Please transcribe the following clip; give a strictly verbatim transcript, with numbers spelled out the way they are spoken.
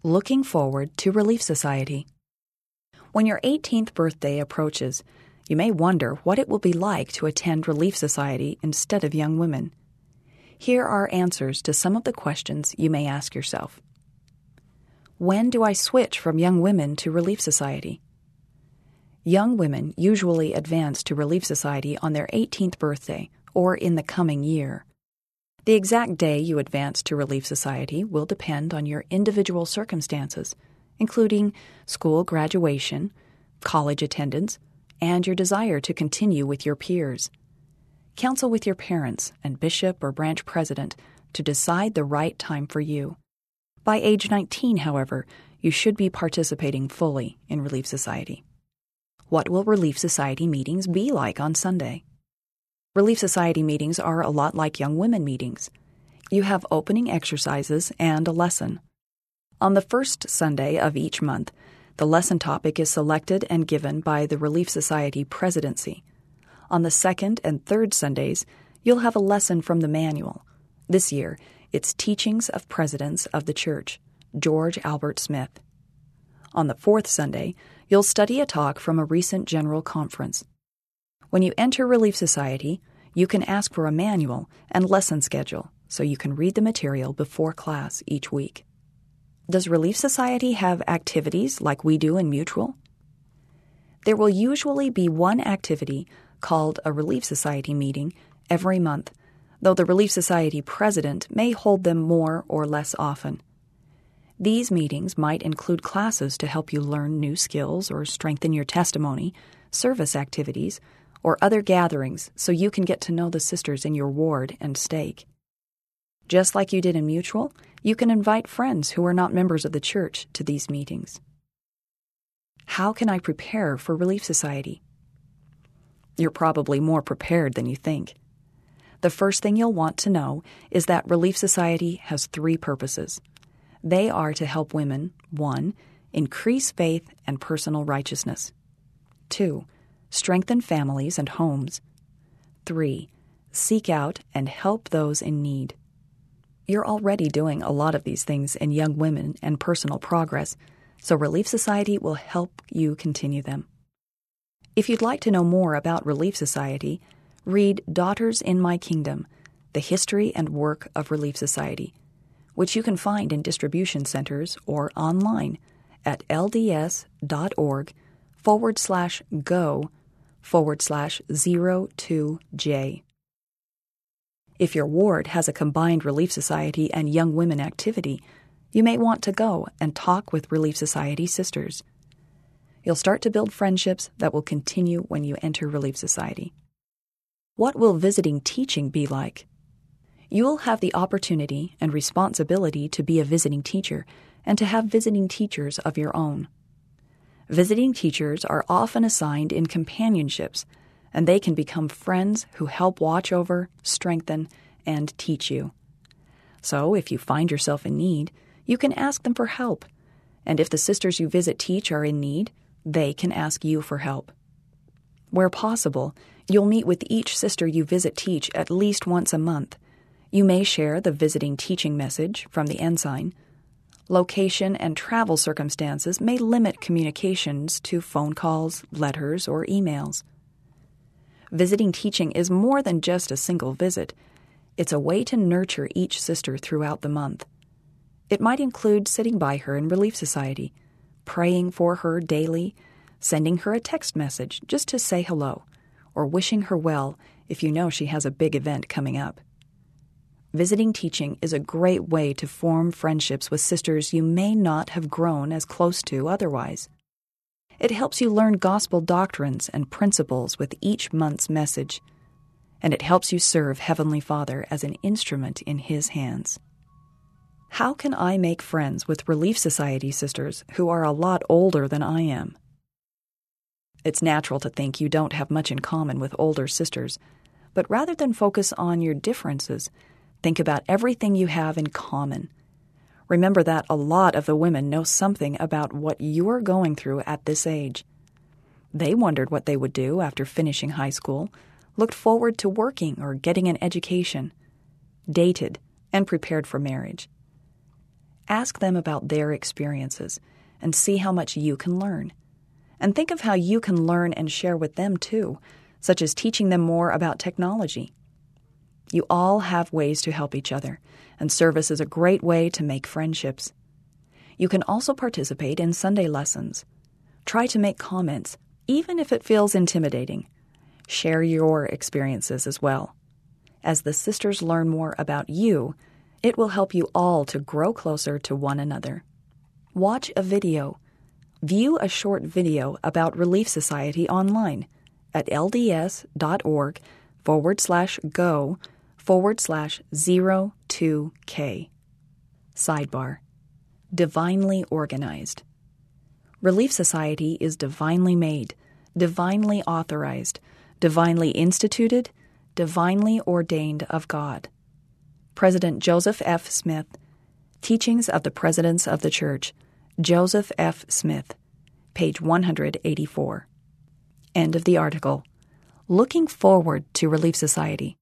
Looking forward to Relief Society. When your eighteenth birthday approaches, you may wonder what it will be like to attend Relief Society instead of Young Women. Here are answers to some of the questions you may ask yourself. When do I switch from Young Women to Relief Society? Young women usually advance to Relief Society on their eighteenth birthday or in the coming year. The exact day you advance to Relief Society will depend on your individual circumstances, including school graduation, college attendance, and your desire to continue with your peers. Counsel with your parents and bishop or branch president to decide the right time for you. By age nineteen, however, you should be participating fully in Relief Society. What will Relief Society meetings be like on Sunday? Relief Society meetings are a lot like Young Women meetings. You have opening exercises and a lesson. On the first Sunday of each month, the lesson topic is selected and given by the Relief Society presidency. On the second and third Sundays, you'll have a lesson from the manual. This year, it's Teachings of Presidents of the Church, George Albert Smith. On the fourth Sunday, you'll study a talk from a recent general conference. When you enter Relief Society, you can ask for a manual and lesson schedule so you can read the material before class each week. Does Relief Society have activities like we do in Mutual? There will usually be one activity called a Relief Society meeting every month, though the Relief Society president may hold them more or less often. These meetings might include classes to help you learn new skills or strengthen your testimony, service activities, or other gatherings so you can get to know the sisters in your ward and stake. Just like you did in Mutual, you can invite friends who are not members of the church to these meetings. How can I prepare for Relief Society? You're probably more prepared than you think. The first thing you'll want to know is that Relief Society has three purposes. They are to help women, one, increase faith and personal righteousness. Two, strengthen families and homes. Three, seek out and help those in need. You're already doing a lot of these things in Young Women and Personal Progress, so Relief Society will help you continue them. If you'd like to know more about Relief Society, read Daughters in My Kingdom, The History and Work of Relief Society, which you can find in distribution centers or online at lds.org forward slash go forward slash zero two J. If your ward has a combined Relief Society and Young Women activity, you may want to go and talk with Relief Society sisters. You'll start to build friendships that will continue when you enter Relief Society. What will visiting teaching be like? You will have the opportunity and responsibility to be a visiting teacher and to have visiting teachers of your own. Visiting teachers are often assigned in companionships, and they can become friends who help watch over, strengthen, and teach you. So if you find yourself in need, you can ask them for help, and if the sisters you visit teach are in need, they can ask you for help. Where possible, you'll meet with each sister you visit teach at least once a month. You may share the visiting teaching message from the ensign. Location and travel circumstances may limit communications to phone calls, letters, or emails. Visiting teaching is more than just a single visit. It's a way to nurture each sister throughout the month. It might include sitting by her in Relief Society, praying for her daily, sending her a text message just to say hello, or wishing her well if you know she has a big event coming up. Visiting teaching is a great way to form friendships with sisters you may not have grown as close to otherwise. It helps you learn gospel doctrines and principles with each month's message, and it helps you serve Heavenly Father as an instrument in His hands. How can I make friends with Relief Society sisters who are a lot older than I am? It's natural to think you don't have much in common with older sisters, but rather than focus on your differences, think about everything you have in common. Remember that a lot of the women know something about what you're going through at this age. They wondered what they would do after finishing high school, looked forward to working or getting an education, dated, and prepared for marriage. Ask them about their experiences and see how much you can learn. And think of how you can learn and share with them too, such as teaching them more about technology. You all have ways to help each other, and service is a great way to make friendships. You can also participate in Sunday lessons. Try to make comments, even if it feels intimidating. Share your experiences as well. As the sisters learn more about you, it will help you all to grow closer to one another. Watch a video. View a short video about Relief Society online at lds.org forward slash go forward slash zero two K. Sidebar. Divinely organized. Relief Society is divinely made, divinely authorized, divinely instituted, divinely ordained of God. President Joseph F. Smith, Teachings of the Presidents of the Church, Joseph F. Smith, page one hundred eighty-four. End of the article. Looking forward to Relief Society.